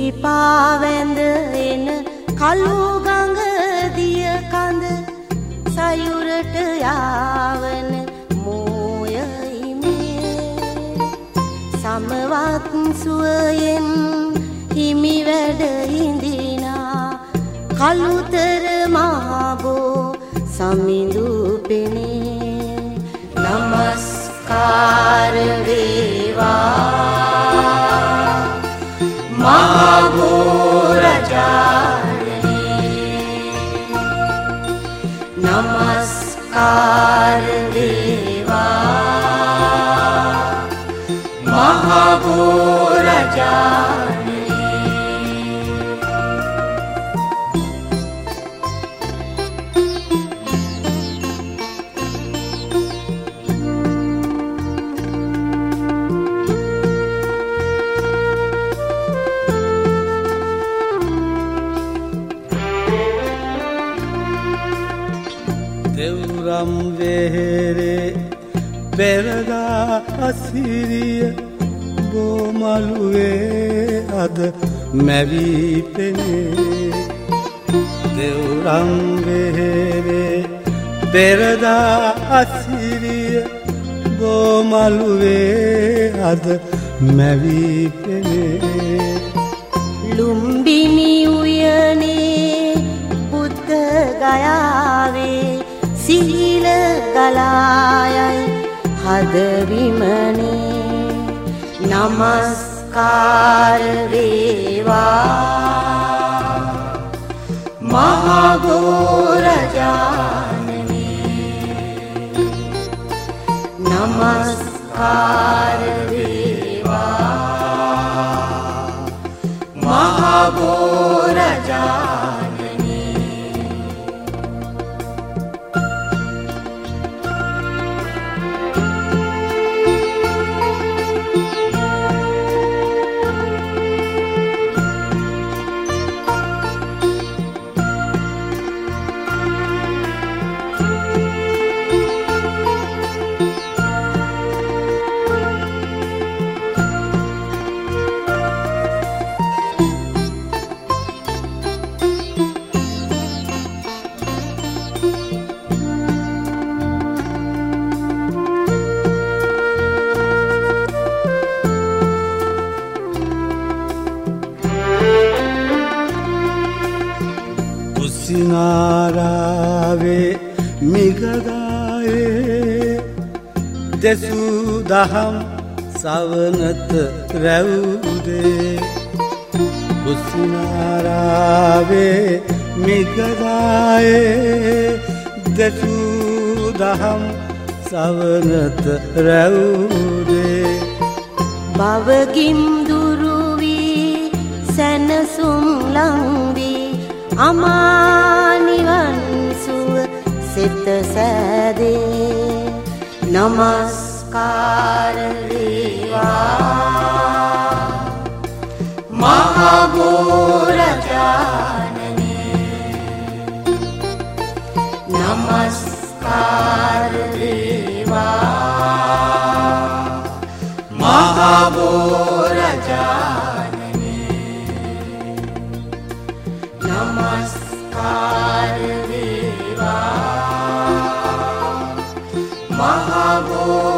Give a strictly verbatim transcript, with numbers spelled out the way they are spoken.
සිරිපා වැඳ එන කළු ගඟ දිය කඳ සයුරට යාවන මෝයයි මේ සමවත් සුවයෙන් හිමි වැඩ හිඳිනා කළුතර මහබෝ සමිඳු පෙනේ නමස්කාර වේවා මහබෝ රජාණනි නමස්කාර වේවා මහබෝ රජාණනි දෙව්රම් වෙහෙරේ පෙරදා අසිරිය බෝමලුවේ අද මැවී පෙනේ දෙව්රම් වෙහෙරේ පෙරදා අසිරිය බෝමලුවේ අද මැවී පෙනේ ලුම්බිනි උයනේ බුද්ධ ගයාවේ සිහිල ගලායයි හදවිමනේ නමස්කාර වේවා මහබෝ රජාණනි නමස්කාර වේවා මහබෝ රජාණනි කුසිනාරාවේ මිගදායේ දෙසූ දහම් සවනත රැවුදේ කුසිනාරාවේ මිගදායේ දෙසූ දහම් සවනත රැවුදේ බවගිම් දුරුවී සැනසුම් ලංවී අමානිවන් සුව සිත සෑදේ නමස්කාර වේවා මහබෝ රජාණනි නමස්කාර වේවා මහබෝ රජාණනි නමස්කාර වේවා මහබෝ